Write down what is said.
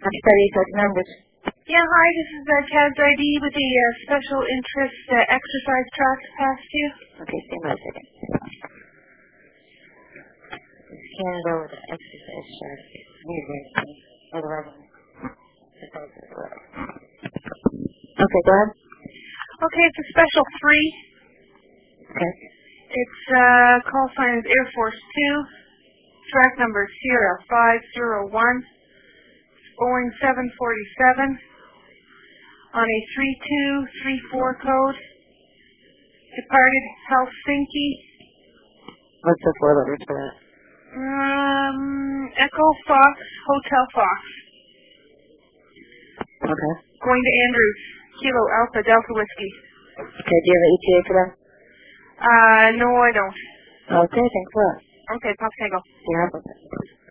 I'm study such numbers. Yeah, hi, this is CADS ID with the special interest exercise track past you. Okay, stay by a second. Scan it over the exercise track. Otherwise, okay, go ahead. Okay, it's a special 3. Okay. Its call sign is Air Force 2. Track number Sierra 501. Boeing 747. On a 3234 code. Departed Helsinki. What's the 4 letters for that? Echo Fox, Hotel Fox. Okay. Going to Andrews, Kilo Alpha Delta Whiskey. Okay, do you have an ETA for that? No, I don't. Okay, thanks a lot. Okay, Pop Tango. Yeah.